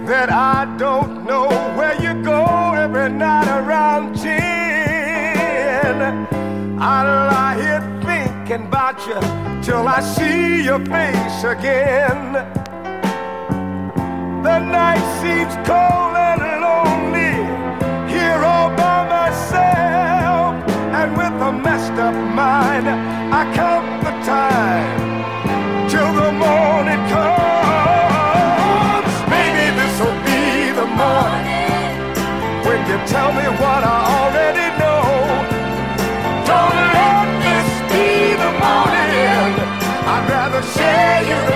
that I don't know where you go every night around 10. I lie here thinking about you till I see your face again. The night seems cold and lonely here all by myself, and with a messed up mind I count the time till the morning comes. Maybe this'll be the morning when you tell me what I already know. Don't let this be the morning, I'd rather share you.